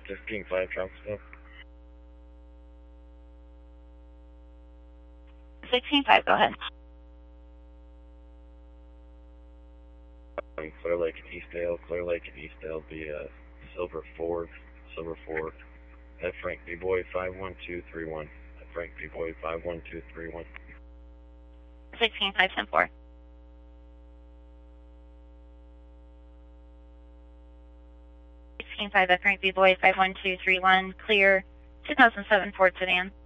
16-5 Trumpsville. 16-5, go ahead. Clear Lake and Eastdale, be Silver Ford. At Frank B-Boy 51231. At Frank B-Boy 51231. 16-5, 10-4. 16-5 at Frank B-Boy 51231, clear 2007 Ford sedan.